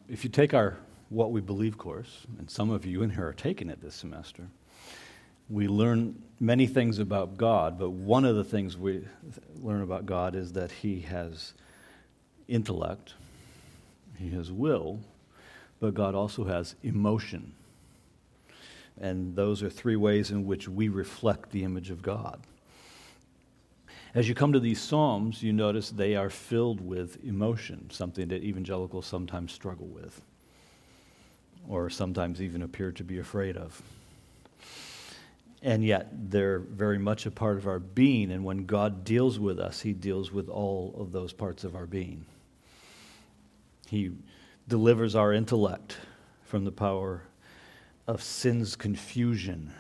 If you take our What We Believe course, and some of you in here are taking it this semester, we learn many things about God, but one of the things we learn about God is that He has intellect, He has will, but God also has emotion. And those are three ways in which we reflect the image of God. As you come to these Psalms, you notice they are filled with emotion, something that evangelicals sometimes struggle with, or sometimes even appear to be afraid of. And yet, they're very much a part of our being, and when God deals with us, He deals with all of those parts of our being. He delivers our intellect from the power of sin's confusion.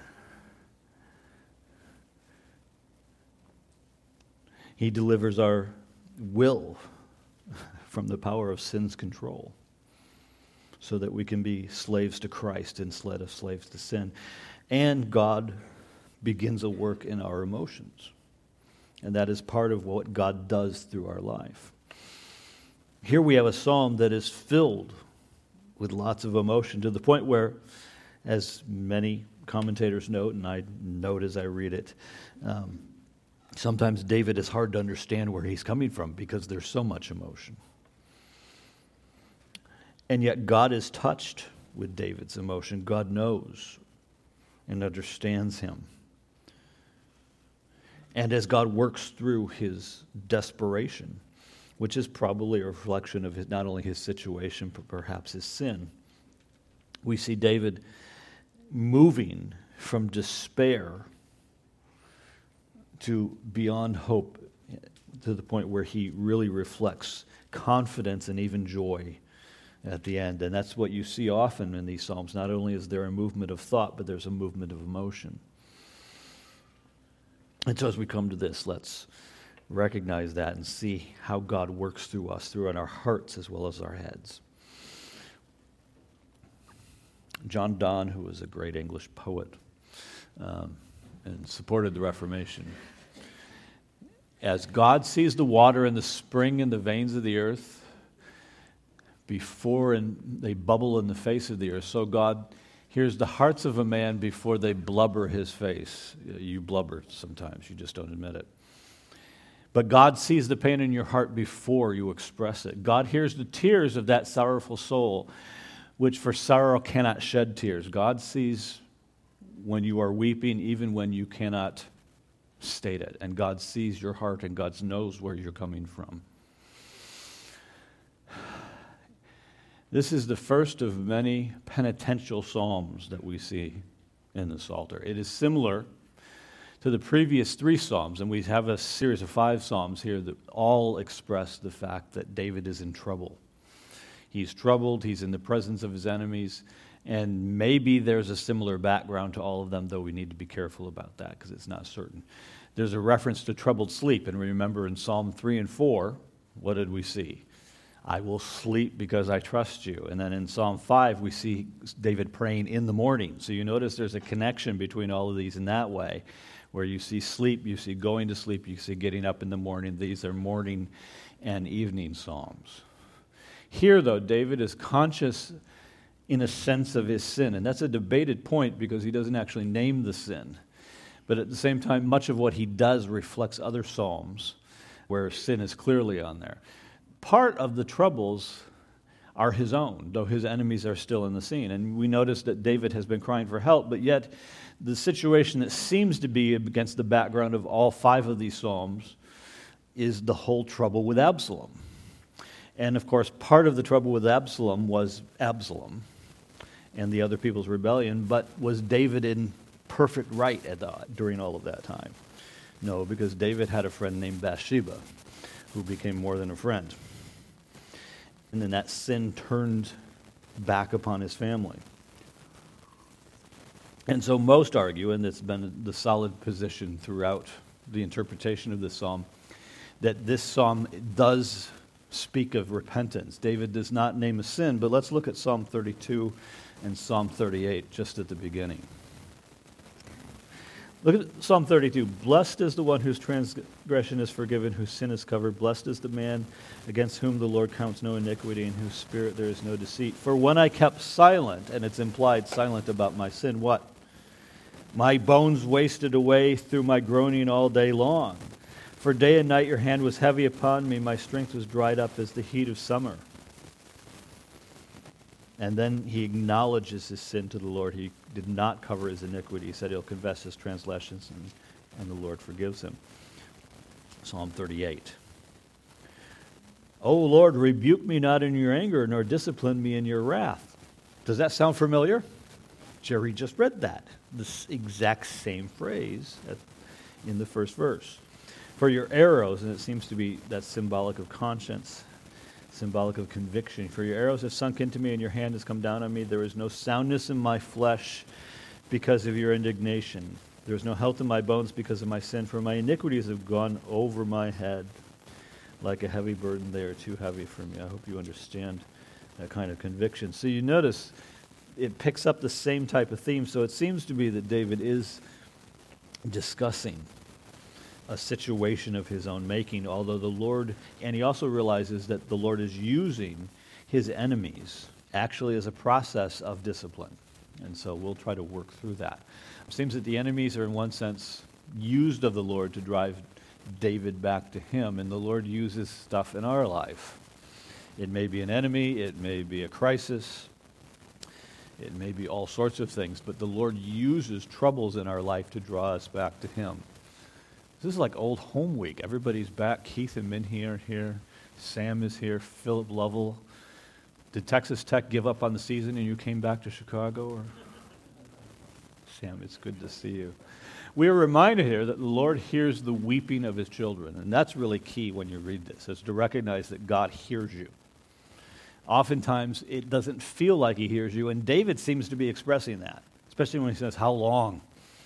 He delivers our will from the power of sin's control so that we can be slaves to Christ instead of slaves to sin. And God begins a work in our emotions. And that is part of what God does through our life. Here we have a psalm that is filled with lots of emotion to the point where, as many commentators note, and I note as I read it, sometimes David is hard to understand where he's coming from because there's so much emotion. And yet God is touched with David's emotion. God knows and understands him. And as God works through his desperation, which is probably a reflection of not only his situation, but perhaps his sin, we see David moving from despair to beyond hope, to the point where he really reflects confidence and even joy at the end. And that's what you see often in these Psalms. Not only is there a movement of thought, but there's a movement of emotion. And so as we come to this, let's recognize that and see how God works through us, through our hearts as well as our heads. John Donne, who was a great English poet, and supported the Reformation. As God sees the water in the spring in the veins of the earth, before they bubble in the face of the earth, so God hears the hearts of a man before they blubber his face. You blubber sometimes, you just don't admit it. But God sees the pain in your heart before you express it. God hears the tears of that sorrowful soul, which for sorrow cannot shed tears. God sees when you are weeping, even when you cannot state it. And God sees your heart, and God knows where you're coming from. This is the first of many penitential psalms that we see in the Psalter. It is similar to the previous 3 psalms, and we have a series of 5 psalms here that all express the fact that David is in trouble. He's troubled, he's in the presence of his enemies, and maybe there's a similar background to all of them, though we need to be careful about that because it's not certain. There's a reference to troubled sleep, and remember in Psalm 3 and 4, what did we see? I will sleep because I trust you. And then in Psalm 5, we see David praying in the morning. So you notice there's a connection between all of these in that way, where you see sleep, you see going to sleep, you see getting up in the morning. These are morning and evening psalms. Here, though, David is conscious in a sense of his sin, and that's a debated point because he doesn't actually name the sin. But at the same time, much of what he does reflects other psalms where sin is clearly on there. Part of the troubles are his own, though his enemies are still in the scene. And we notice that David has been crying for help, but yet the situation that seems to be against the background of all 5 of these psalms is the whole trouble with Absalom. And of course, part of the trouble with Absalom was Absalom and the other people's rebellion, but was David in perfect right during all of that time? No, because David had a friend named Bathsheba who became more than a friend. And then that sin turned back upon his family. And so most argue, and it's been the solid position throughout the interpretation of this psalm, that this psalm does speak of repentance. David does not name a sin, but let's look at Psalm 32 and Psalm 38 just at the beginning. Look at Psalm 32. Blessed is the one whose transgression is forgiven, whose sin is covered. Blessed is the man against whom the Lord counts no iniquity, in whose spirit there is no deceit. For when I kept silent, and it's implied silent about my sin, what? My bones wasted away through my groaning all day long. For day and night your hand was heavy upon me. My strength was dried up as the heat of summer. And then he acknowledges his sin to the Lord. He did not cover his iniquity. He said he'll confess his transgressions, and the Lord forgives him. Psalm 38. O Lord, rebuke me not in your anger, nor discipline me in your wrath. Does that sound familiar? Jerry just read that. This exact same phrase in the first verse. For your arrows, and it seems to be that's symbolic of conscience, symbolic of conviction. For your arrows have sunk into me, and your hand has come down on me. There is no soundness in my flesh because of your indignation. There is no health in my bones because of my sin. For my iniquities have gone over my head like a heavy burden. They are too heavy for me. I hope you understand that kind of conviction. So you notice it picks up the same type of theme. So it seems to be that David is discussing a situation of his own making, although the Lord, and he also realizes that the Lord is using his enemies actually as a process of discipline. And so we'll try to work through that. It seems that the enemies are in one sense used of the Lord to drive David back to him, and the Lord uses stuff in our life. It may be an enemy, it may be a crisis, it may be all sorts of things, but the Lord uses troubles in our life to draw us back to him. This is like old home week. Everybody's back. Keith and Minhee are here. Sam is here. Philip Lovell. Did Texas Tech give up on the season and you came back to Chicago? Or Sam, it's good to see you. We are reminded here that the Lord hears the weeping of his children, and that's really key when you read this, is to recognize that God hears you. Oftentimes, it doesn't feel like he hears you, and David seems to be expressing that, especially when he says, how long?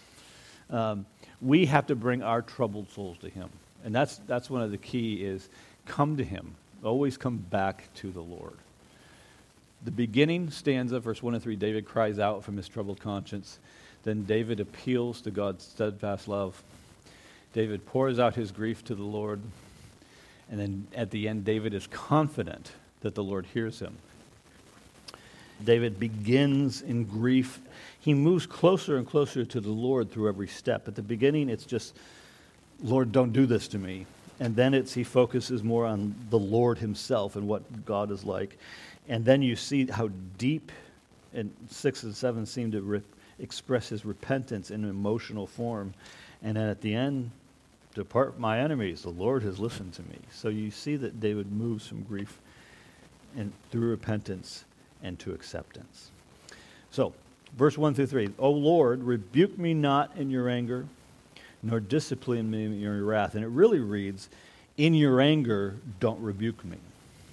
We have to bring our troubled souls to him. And that's one of the key is come to him. Always come back to the Lord. The beginning stanza, verse 1 and 3, David cries out from his troubled conscience. Then David appeals to God's steadfast love. David pours out his grief to the Lord. And then at the end, David is confident that the Lord hears him. David begins in grief. He moves closer and closer to the Lord through every step. At the beginning, it's just, Lord, don't do this to me. And then he focuses more on the Lord himself and what God is like. And then you see how deep, and 6 and 7 seem to express his repentance in emotional form. And then at the end, depart my enemies, the Lord has listened to me. So you see that David moves from grief and through repentance and to acceptance. So, verse 1 through 3. O Lord, rebuke me not in your anger, nor discipline me in your wrath. And it really reads, in your anger, don't rebuke me.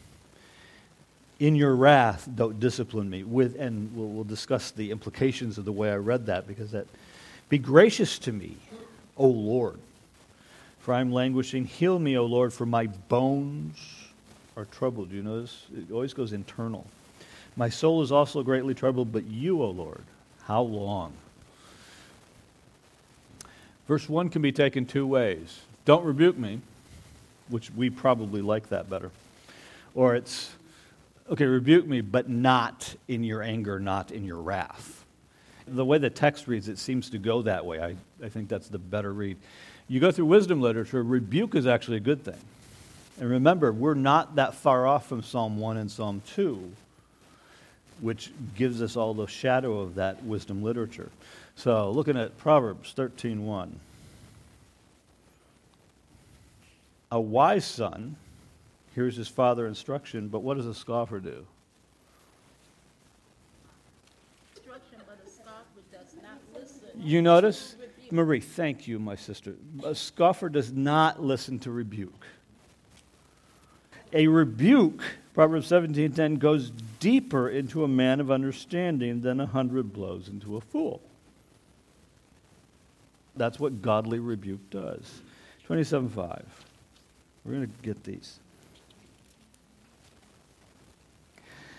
In your wrath, don't discipline me. And we'll discuss the implications of the way I read that, because that, be gracious to me, O Lord, for I'm languishing. Heal me, O Lord, for my bones are troubled. You notice? It always goes internal. My soul is also greatly troubled, but you, O Lord, how long? Verse 1 can be taken two ways. Don't rebuke me, which we probably like that better. Or it's, okay, rebuke me, but not in your anger, not in your wrath. The way the text reads, it seems to go that way. I think that's the better read. You go through wisdom literature, rebuke is actually a good thing. And remember, we're not that far off from Psalm 1 and Psalm 2, which gives us all the shadow of that wisdom literature. So, looking at Proverbs 13:1. A wise son hears his father's instruction, but what does a scoffer do? Instruction, but a scoffer does not listen. You notice? Marie, thank you, my sister. A scoffer does not listen to rebuke. A rebuke, Proverbs 17:10, goes deeper into a man of understanding than 100 blows into a fool. That's what godly rebuke does. 27:5. We're going to get these.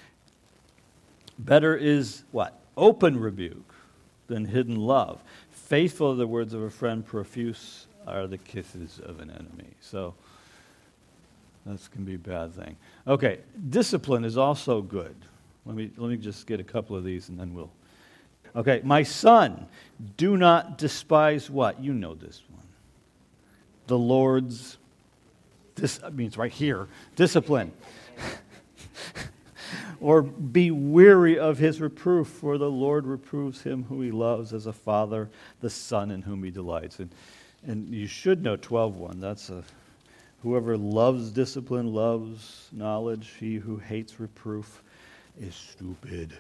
Better is what? Open rebuke than hidden love. Faithful are the words of a friend, profuse are the kisses of an enemy. So that can be a bad thing. Okay, discipline is also good. Let me just get a couple of these and then we'll. Okay, my son, do not despise what? You know this one. The Lord's, it's right here, discipline. Or be weary of his reproof, for the Lord reproves him who he loves as a father, the son in whom he delights. And you should know 12:1. That's whoever loves discipline loves knowledge. He who hates reproof is stupid.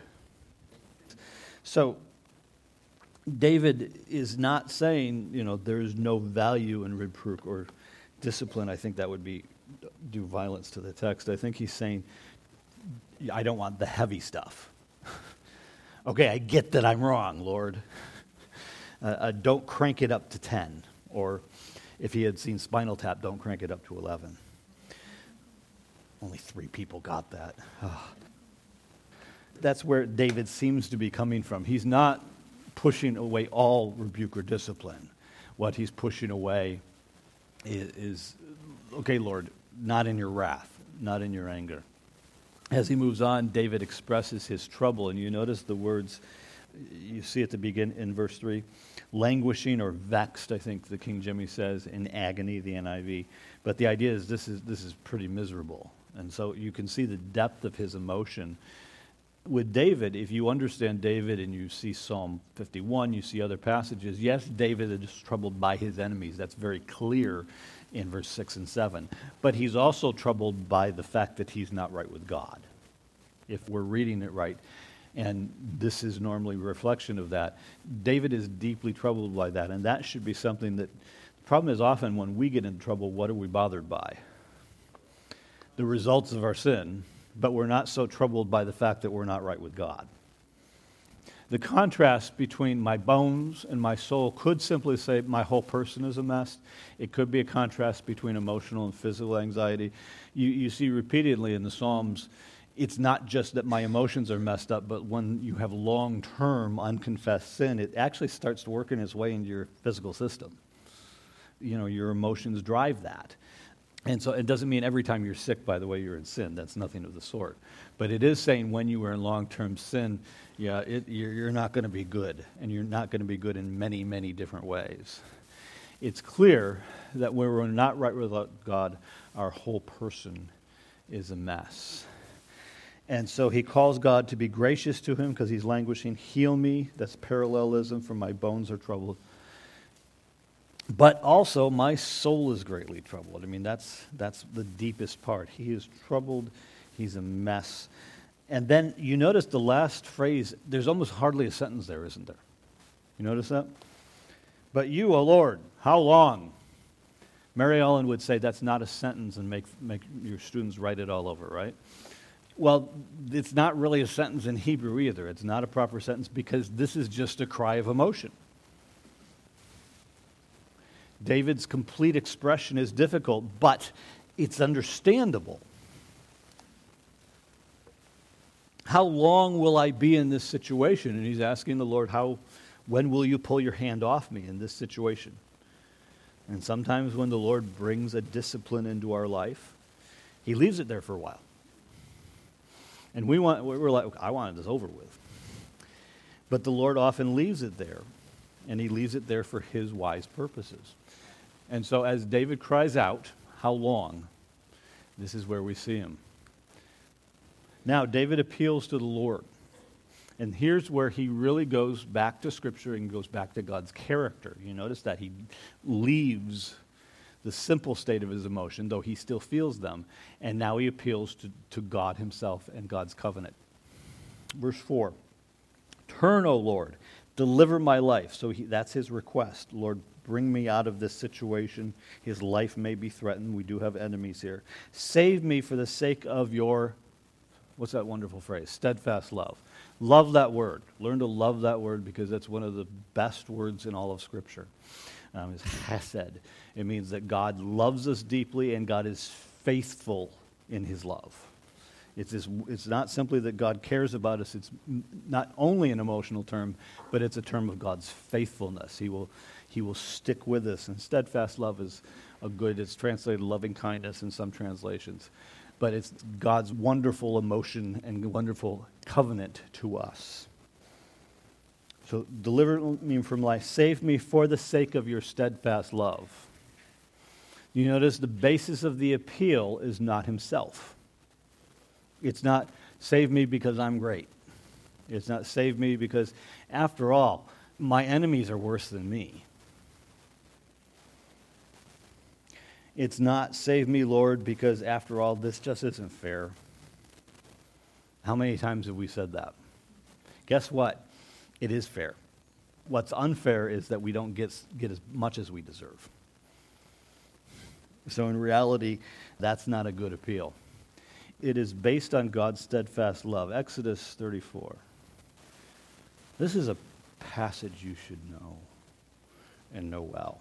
So David is not saying, there's no value in reproof or discipline. I think that would do violence to the text. I think he's saying, I don't want the heavy stuff. Okay, I get that I'm wrong, Lord. Don't crank it up to 10. Or if he had seen Spinal Tap, don't crank it up to 11. Only 3 people got that. That's where David seems to be coming from. He's not pushing away all rebuke or discipline. What he's pushing away is okay, Lord, not in your wrath, not in your anger. As he moves on, David expresses his trouble, and you notice the words, you see at the beginning in verse 3, languishing or vexed, I think the King James says, in agony, the NIV. But the idea is this is pretty miserable. And so you can see the depth of his emotion. With David, if you understand David and you see Psalm 51, you see other passages, yes, David is troubled by his enemies. That's very clear in verse 6 and 7. But he's also troubled by the fact that he's not right with God, if we're reading it right. And this is normally a reflection of that. David is deeply troubled by that, and that should be something that, the problem is often when we get into trouble, what are we bothered by? The results of our sin, but we're not so troubled by the fact that we're not right with God. The contrast between my bones and my soul could simply say my whole person is a mess. It could be a contrast between emotional and physical anxiety. You see repeatedly in the Psalms, it's not just that my emotions are messed up, but when you have long-term unconfessed sin, it actually starts working its way into your physical system. Your emotions drive that. And so it doesn't mean every time you're sick, by the way, you're in sin. That's nothing of the sort. But it is saying when you are in long-term sin, you're not going to be good. And you're not going to be good in many, many different ways. It's clear that when we're not right with God, our whole person is a mess. And so he calls God to be gracious to him because he's languishing. Heal me. That's parallelism, for my bones are troubled. But also, my soul is greatly troubled. That's the deepest part. He is troubled. He's a mess. And then you notice the last phrase, there's almost hardly a sentence there, isn't there? You notice that? But you, O Lord, how long? Mary Ellen would say that's not a sentence and make your students write it all over, right? Well, it's not really a sentence in Hebrew either. It's not a proper sentence because this is just a cry of emotion. David's complete expression is difficult, but it's understandable. How long will I be in this situation? And he's asking the Lord, when will you pull your hand off me in this situation? And sometimes when the Lord brings a discipline into our life, he leaves it there for a while. And we're like, I wanted this over with. But the Lord often leaves it there, and he leaves it there for his wise purposes. And so as David cries out, how long? This is where we see him. Now, David appeals to the Lord. And here's where he really goes back to Scripture and goes back to God's character. You notice that he leaves the simple state of his emotion, though he still feels them, and now he appeals to God himself and God's covenant. Verse 4, turn, O Lord, deliver my life. So that's his request. Lord, bring me out of this situation. His life may be threatened. We do have enemies here. Save me for the sake of your, what's that wonderful phrase? Steadfast love. Love that word. Learn to love that word because that's one of the best words in all of Scripture. Is chesed. It means that God loves us deeply and God is faithful in his love. It's not simply that God cares about us. It's not only an emotional term, but it's a term of God's faithfulness. He will stick with us. And steadfast love is it's translated loving kindness in some translations. But it's God's wonderful emotion and wonderful covenant to us. So deliver me from life. Save me for the sake of your steadfast love. You notice the basis of the appeal is not himself. It's not save me because I'm great. It's not save me because, after all, my enemies are worse than me. It's not save me, Lord, because, after all, this just isn't fair. How many times have we said that? Guess what? It is fair. What's unfair is that we don't get as much as we deserve. So in reality, that's not a good appeal. It is based on God's steadfast love. Exodus 34. This is a passage you should know and know well.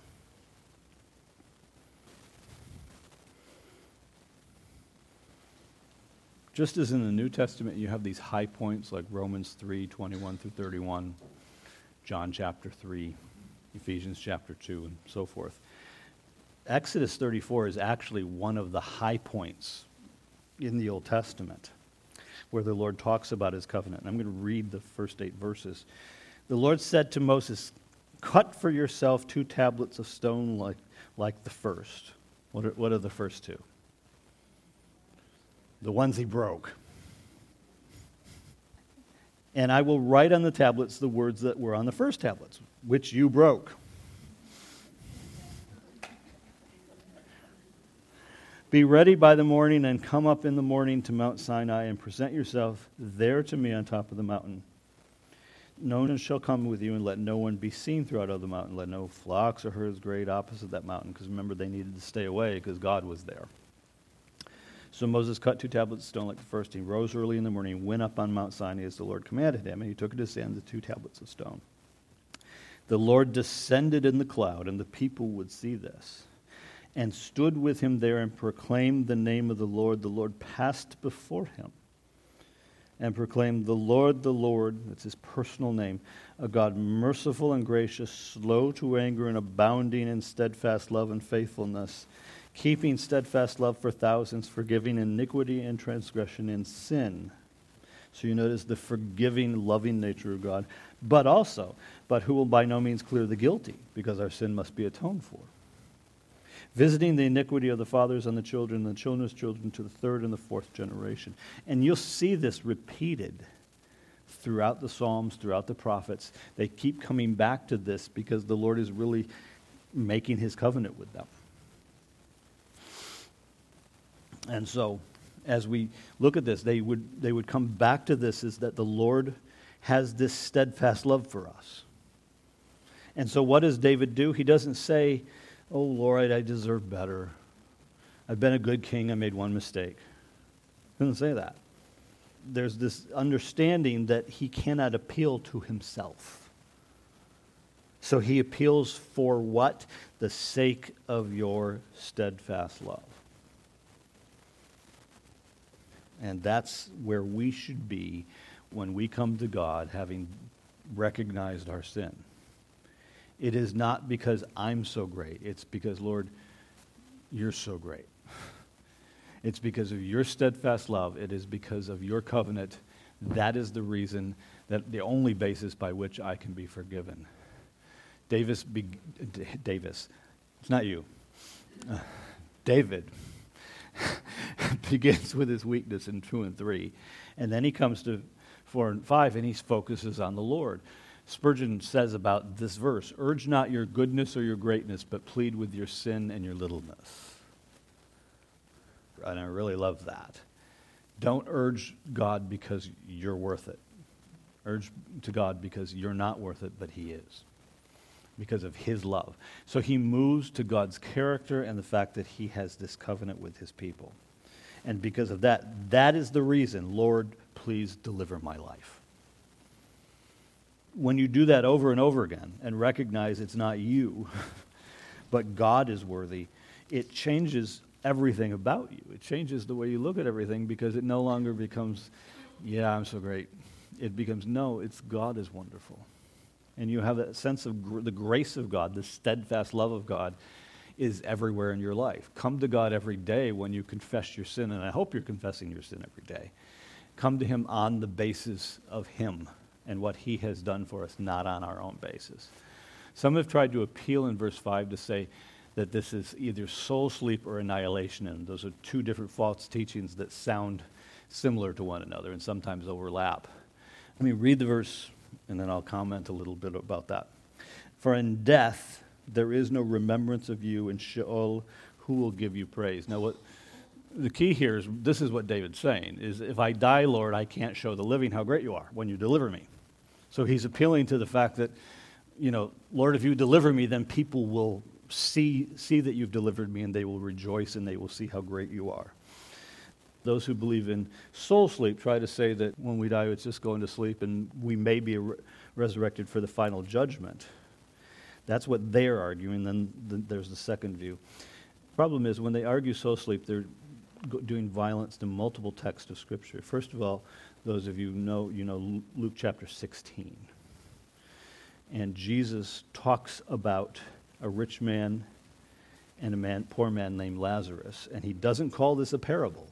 Just as in the New Testament you have these high points like Romans 3, 21 through 31, John chapter 3, Ephesians chapter 2, and so forth. Exodus 34 is actually one of the high points in the Old Testament where the Lord talks about his covenant. And I'm going to read the first 8 verses. The Lord said to Moses, cut for yourself 2 tablets of stone like the first. What are the first 2? The ones he broke. And I will write on the tablets the words that were on the first tablets, which you broke. Be ready by the morning and come up in the morning to Mount Sinai and present yourself there to me on top of the mountain. No one shall come with you, and let no one be seen throughout the mountain. Let no flocks or herds graze opposite that mountain, because remember, they needed to stay away because God was there. So Moses cut 2 tablets of stone like the first. He rose early in the morning and went up on Mount Sinai as the Lord commanded him, and he took in his hand the 2 tablets of stone. The Lord descended in the cloud, and the people would see this, and stood with him there and proclaimed the name of the Lord. The Lord passed before him and proclaimed, the Lord, that's his personal name, a God merciful and gracious, slow to anger and abounding in steadfast love and faithfulness, keeping steadfast love for thousands, forgiving iniquity and transgression and sin. So you notice the forgiving, loving nature of God, but who will by no means clear the guilty, because our sin must be atoned for. Visiting the iniquity of the fathers on the children, and the children's children to the 3rd and the 4th generation. And you'll see this repeated throughout the Psalms, throughout the prophets. They keep coming back to this because the Lord is really making his covenant with them. And so, as we look at this, they would come back to this, is that the Lord has this steadfast love for us. And so what does David do? He doesn't say, oh, Lord, I deserve better. I've been a good king. I made one mistake. He doesn't say that. There's this understanding that he cannot appeal to himself. So he appeals for what? The sake of your steadfast love. And that's where we should be when we come to God, having recognized our sin. It is not because I'm so great. It's because, Lord, you're so great. It's because of your steadfast love. It is because of your covenant. That is the reason, that the only basis by which I can be forgiven. Davis, it's not you. David begins with his weakness in 2 and 3. And then he comes to 4 and 5, and he focuses on the Lord. Spurgeon says about this verse, urge not your goodness or your greatness, but plead with your sin and your littleness. And I really love that. Don't urge God because you're worth it. Urge to God because you're not worth it, but he is. Because of his love. So he moves to God's character and the fact that he has this covenant with his people. And because of that, that is the reason, Lord, please deliver my life. When you do that over and over again and recognize it's not you, but God is worthy, it changes everything about you. It changes the way you look at everything because it no longer becomes, yeah, I'm so great. It becomes, no, it's God is wonderful. And you have that sense of the grace of God, the steadfast love of God is everywhere in your life. Come to God every day when you confess your sin, and I hope you're confessing your sin every day. Come to him on the basis of him and what he has done for us, not on our own basis. Some have tried to appeal in verse 5 to say that this is either soul sleep or annihilation, and those are two different false teachings that sound similar to one another and sometimes overlap. Let me read the verse, and then I'll comment a little bit about that. For in death there is no remembrance of you, in Sheol who will give you praise? Now what the key here is, this is what David's saying, is if I die, Lord, I can't show the living how great you are when you deliver me. So he's appealing to the fact that, Lord, if you deliver me, then people will see that you've delivered me, and they will rejoice, and they will see how great you are. Those who believe in soul sleep try to say that when we die, it's just going to sleep, and we may be resurrected for the final judgment. That's what they're arguing. Then there's the second view. Problem is, when they argue soul sleep, they're doing violence to multiple texts of Scripture. First of all, those of you know Luke chapter 16. And Jesus talks about a rich man and a poor man named Lazarus, and he doesn't call this a parable.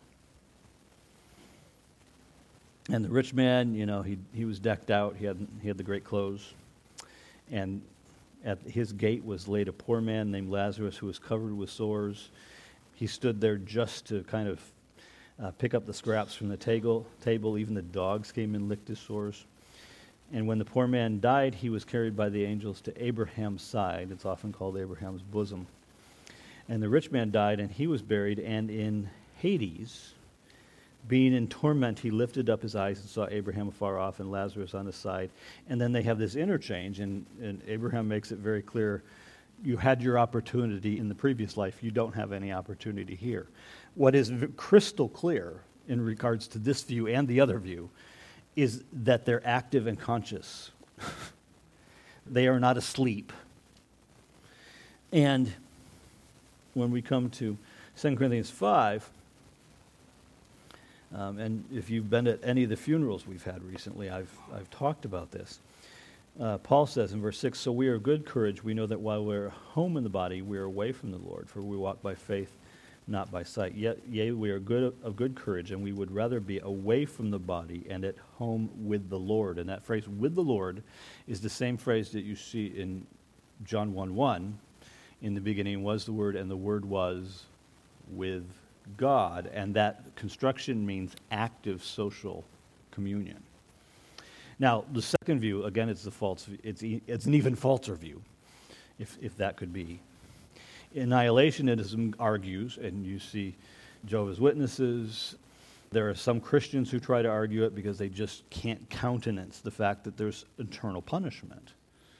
And the rich man, he was decked out. He had the great clothes, and at his gate was laid a poor man named Lazarus who was covered with sores. He stood there just to kind of pick up the scraps from the table. Even the dogs came and licked his sores. And when the poor man died, he was carried by the angels to Abraham's side. It's often called Abraham's bosom. And the rich man died, and he was buried. And in Hades, being in torment, he lifted up his eyes and saw Abraham afar off and Lazarus on his side. And then they have this interchange, and Abraham makes it very clear, you had your opportunity in the previous life. You don't have any opportunity here. What is crystal clear in regards to this view and the other view is that they're active and conscious. They are not asleep. And when we come to 2 Corinthians 5, and if you've been at any of the funerals we've had recently, I've talked about this. Paul says in verse 6, so we are of good courage. We know that while we're home in the body, we are away from the Lord, for we walk by faith, not by sight. Yea, we are of good courage, and we would rather be away from the body and at home with the Lord. And that phrase, with the Lord, is the same phrase that you see in John 1:1. In the beginning was the Word, and the Word was with God. And that construction means active social communion. Now, the second view, again, it's an even falser view, if that could be. Annihilationism argues, and you see Jehovah's Witnesses, there are some Christians who try to argue it because they just can't countenance the fact that there's eternal punishment.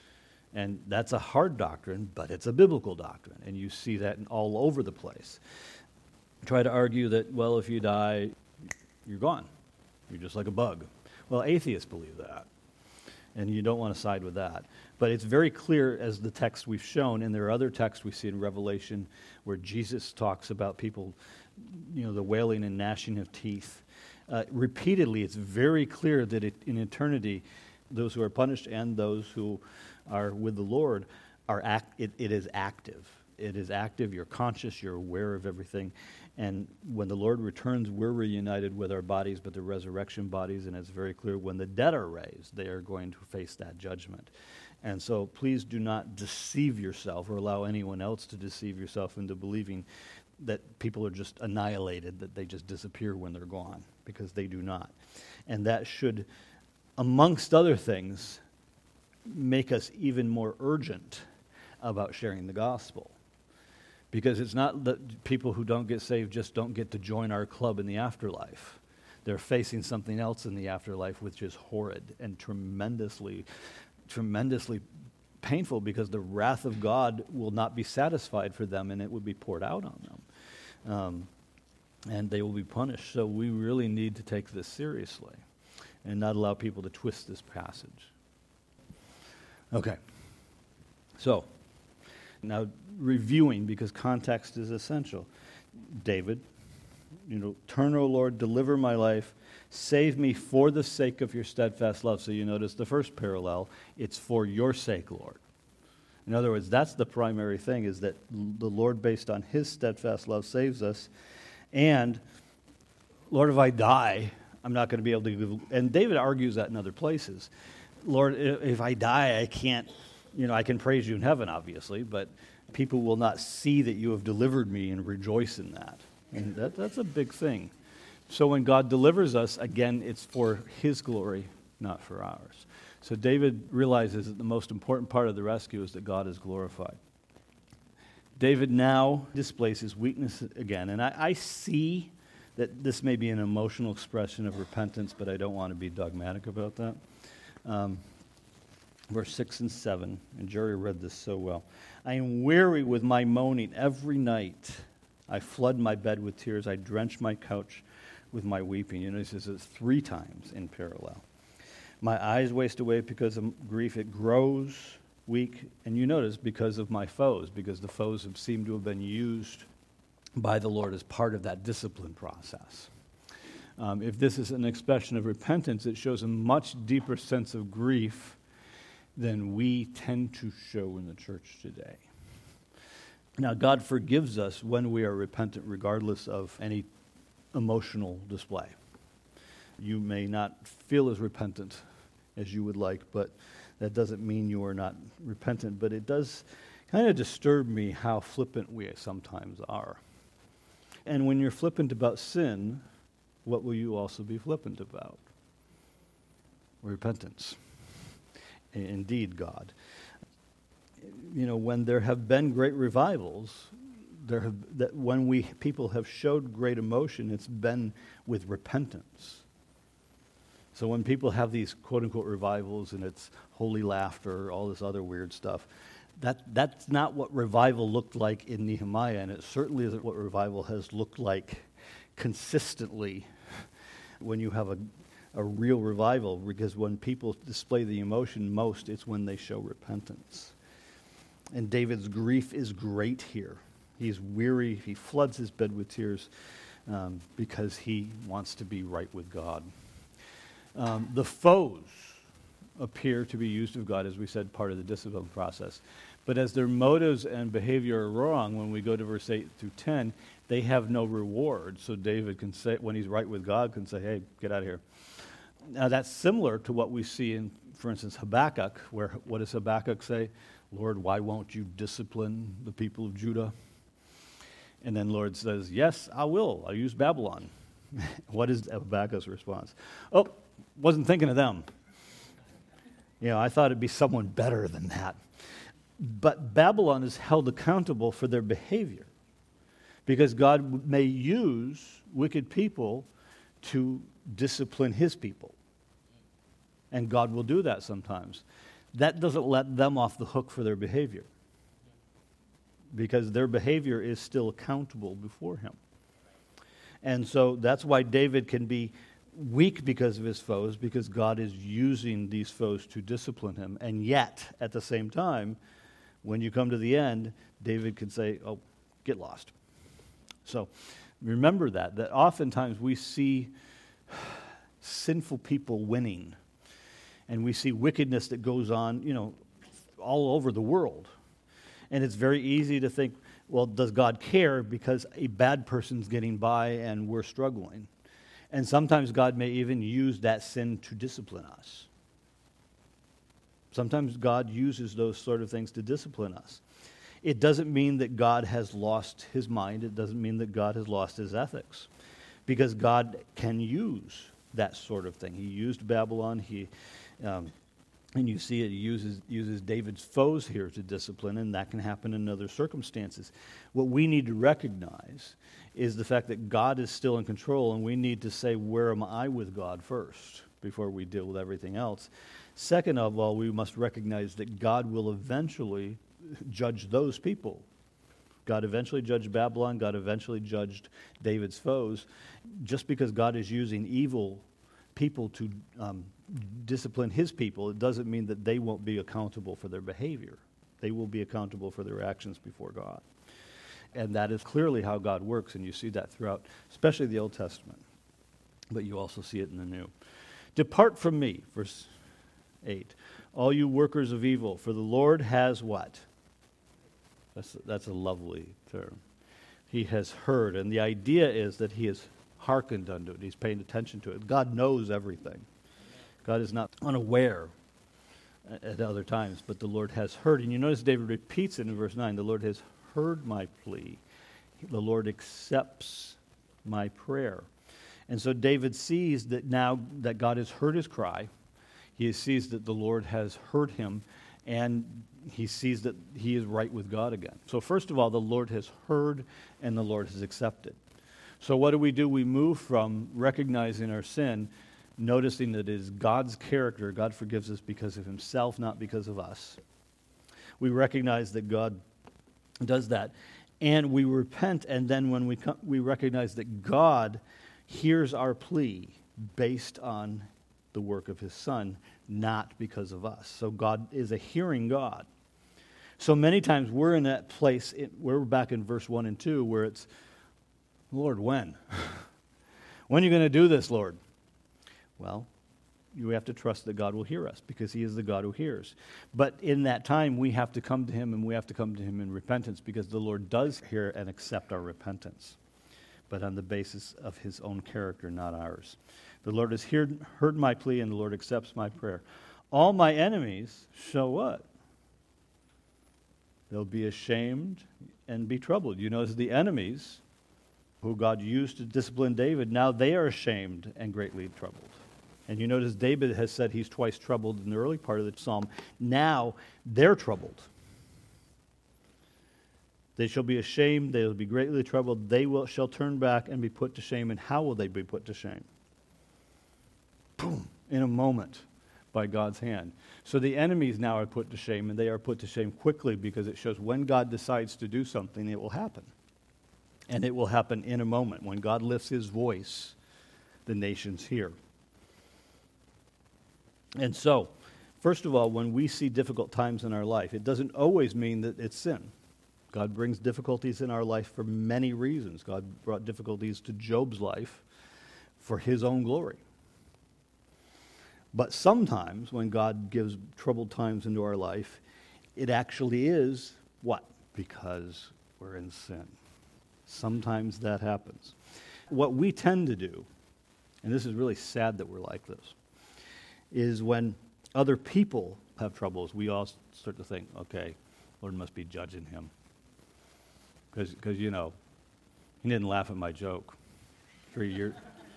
And that's a hard doctrine, but it's a biblical doctrine, and you see that all over the place. Try to argue that, well, if you die, you're gone. You're just like a bug. Well, atheists believe that, and you don't want to side with that. But it's very clear, as the text we've shown, and there are other texts we see in Revelation where Jesus talks about people, the wailing and gnashing of teeth. Repeatedly, it's very clear that in eternity, those who are punished and those who are with the Lord, it is active. It is active. You're conscious. You're aware of everything. And when the Lord returns, we're reunited with our bodies, but the resurrection bodies, and it's very clear when the dead are raised, they are going to face that judgment. And so please do not deceive yourself or allow anyone else to deceive yourself into believing that people are just annihilated, that they just disappear when they're gone, because they do not. And that should, amongst other things, make us even more urgent about sharing the gospel. Because it's not that people who don't get saved just don't get to join our club in the afterlife. They're facing something else in the afterlife which is horrid and tremendously painful, because the wrath of God will not be satisfied for them, and it will be poured out on them. And they will be punished. So we really need to take this seriously and not allow people to twist this passage. Okay. So, now reviewing, because context is essential. David. Turn, O Lord, deliver my life. Save me for the sake of your steadfast love. So you notice the first parallel, it's for your sake, Lord. In other words, that's the primary thing, is that the Lord, based on his steadfast love, saves us. And, Lord, if I die, I'm not going to be able to give. And David argues that in other places. Lord, if I die, I can't, I can praise you in heaven, obviously, but people will not see that you have delivered me and rejoice in that. And that's a big thing. So when God delivers us, again, it's for his glory, not for ours. So David realizes that the most important part of the rescue is that God is glorified. David now displays his weakness again. And I see that this may be an emotional expression of repentance, but I don't want to be dogmatic about that. Verse 6 and 7, and Jerry read this so well. I am weary with my moaning every night. I flood my bed with tears. I drench my couch with my weeping. He says it 3 times in parallel. My eyes waste away because of grief. It grows weak. And you notice, because of my foes, because the foes have seemed to have been used by the Lord as part of that discipline process. If this is an expression of repentance, it shows a much deeper sense of grief than we tend to show in the church today. Now, God forgives us when we are repentant, regardless of any emotional display. You may not feel as repentant as you would like, but that doesn't mean you are not repentant. But it does kind of disturb me how flippant we sometimes are. And when you're flippant about sin, what will you also be flippant about? Repentance. Indeed, God. When there have been great revivals, when people have showed great emotion, it's been with repentance. So when people have these quote-unquote revivals and it's holy laughter, all this other weird stuff, that's not what revival looked like in Nehemiah, and it certainly isn't what revival has looked like consistently when you have a real revival, because when people display the emotion most, it's when they show repentance. And David's grief is great here. He's weary. He floods his bed with tears because he wants to be right with God. The foes appear to be used of God, as we said, part of the discipline process. But as their motives and behavior are wrong, when we go to verse 8 through 10, they have no reward. So David can say, when he's right with God, can say, hey, get out of here. Now that's similar to what we see in, for instance, Habakkuk, where what does Habakkuk say? Lord, why won't you discipline the people of Judah? And then Lord says, yes, I will. I'll use Babylon. What is Habakkuk's response? Oh, wasn't thinking of them. I thought it'd be someone better than that. But Babylon is held accountable for their behavior, because God may use wicked people to discipline his people. And God will do that sometimes. That doesn't let them off the hook for their behavior, because their behavior is still accountable before him. And so that's why David can be weak because of his foes, because God is using these foes to discipline him. And yet, at the same time, when you come to the end, David can say, oh, get lost. So remember that oftentimes we see sinful people winning, and we see wickedness that goes on, all over the world. And it's very easy to think, well, does God care because a bad person's getting by and we're struggling? And sometimes God may even use that sin to discipline us. Sometimes God uses those sort of things to discipline us. It doesn't mean that God has lost his mind. It doesn't mean that God has lost his ethics, because God can use that sort of thing. He used Babylon. And you see it, he uses David's foes here to discipline, and that can happen in other circumstances. What we need to recognize is the fact that God is still in control, and we need to say, where am I with God first, before we deal with everything else. Second of all, we must recognize that God will eventually judge those people. God eventually judged Babylon. God eventually judged David's foes. Just because God is using evil people to discipline his people, it doesn't mean that they won't be accountable for their behavior. They will be accountable for their actions before God. And that is clearly how God works, and you see that throughout, especially the Old Testament. But you also see it in the New. Depart from me, verse 8, all you workers of evil, for the Lord has what? That's a lovely term. He has heard, and the idea is that he has hearkened unto it. He's paying attention to it. God knows everything. God is not unaware at other times, but the Lord has heard. And you notice David repeats it in verse 9. The Lord has heard my plea. The Lord accepts my prayer. And so David sees that now that God has heard his cry, he sees that the Lord has heard him, and he sees that he is right with God again. So first of all, the Lord has heard and the Lord has accepted. So what do? We move from recognizing our sin, noticing that it is God's character. God forgives us because of himself, not because of us. We recognize that God does that. And we repent, and then when we recognize that God hears our plea based on the work of his Son, not because of us. So God is a hearing God. So many times we're in that place, we're back in verse 1 and 2, where it's, Lord, when? When are you going to do this, Lord? Well, you have to trust that God will hear us, because he is the God who hears. But in that time, we have to come to him, and we have to come to him in repentance, because the Lord does hear and accept our repentance, but on the basis of his own character, not ours. The Lord has heard my plea, and the Lord accepts my prayer. All my enemies shall what? They'll be ashamed and be troubled. You notice the enemies who God used to discipline David, now they are ashamed and greatly troubled. And you notice David has said he's twice troubled in the early part of the psalm. Now they're troubled. They shall be ashamed, they will be greatly troubled, shall turn back and be put to shame. And how will they be put to shame? Boom, in a moment by God's hand. So the enemies now are put to shame, and they are put to shame quickly, because it shows when God decides to do something, it will happen. And it will happen in a moment. When God lifts his voice, the nations hear. And so, first of all, when we see difficult times in our life, it doesn't always mean that it's sin. God brings difficulties in our life for many reasons. God brought difficulties to Job's life for his own glory. But sometimes when God gives troubled times into our life, it actually is what? Because we're in sin. Sometimes that happens. What we tend to do, and this is really sad that we're like this, is when other people have troubles, we all start to think, okay, Lord must be judging him. Because, you know, he didn't laugh at my joke 3 years.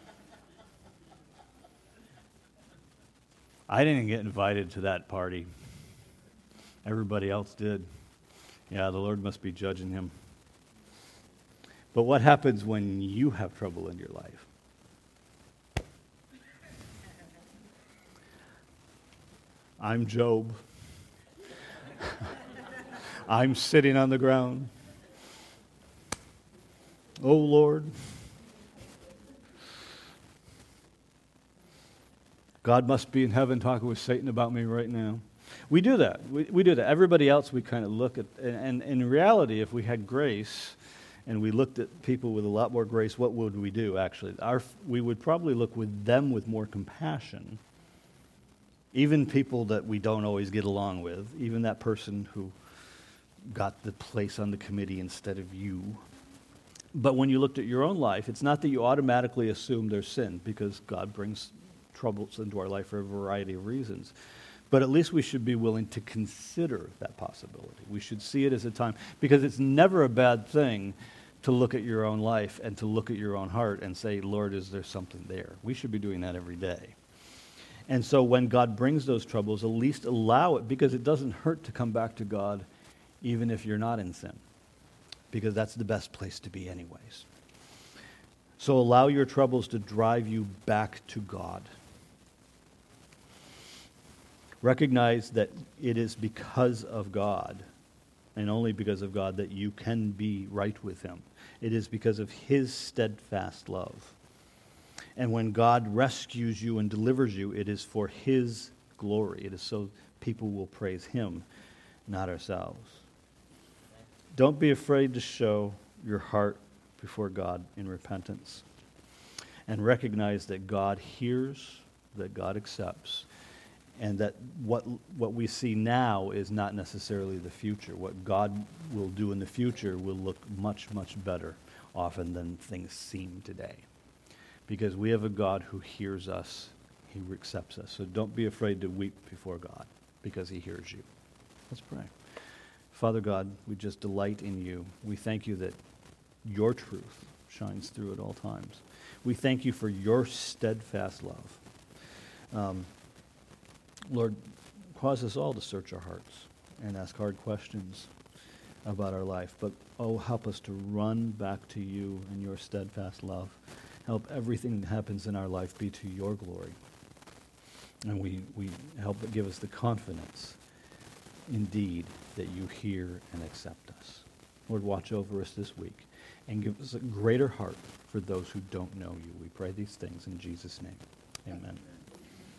I didn't get invited to that party. Everybody else did. Yeah, the Lord must be judging him. But what happens when you have trouble in your life? I'm Job. I'm sitting on the ground. Oh, Lord. God must be in heaven talking with Satan about me right now. We do that. We do that. Everybody else we kind of look at. And in reality, if we had grace and we looked at people with a lot more grace, what would we do, actually? We would probably look with them with more compassion. Even people that we don't always get along with. Even that person who got the place on the committee instead of you. But when you looked at your own life, it's not that you automatically assume there's sin, because God brings troubles into our life for a variety of reasons. But at least we should be willing to consider that possibility. We should see it as a time, because it's never a bad thing to look at your own life and to look at your own heart and say, Lord, is there something there? We should be doing that every day. And so when God brings those troubles, at least allow it, because it doesn't hurt to come back to God even if you're not in sin, because that's the best place to be anyways. So allow your troubles to drive you back to God. Recognize that it is because of God, and only because of God, that you can be right with him. It is because of his steadfast love. And when God rescues you and delivers you, it is for his glory. It is so people will praise him, not ourselves. Don't be afraid to show your heart before God in repentance and recognize that God hears, that God accepts, and that what we see now is not necessarily the future. What God will do in the future will look much, much better often than things seem today. Because we have a God who hears us, he accepts us. So don't be afraid to weep before God because he hears you. Let's pray. Father God, we just delight in you. We thank you that your truth shines through at all times. We thank you for your steadfast love. Lord, cause us all to search our hearts and ask hard questions about our life. But, oh, help us to run back to you and your steadfast love. Help everything that happens in our life be to your glory. And we help it give us the confidence, indeed, that you hear and accept us. Lord, watch over us this week and give us a greater heart for those who don't know you. We pray these things in Jesus' name. Amen.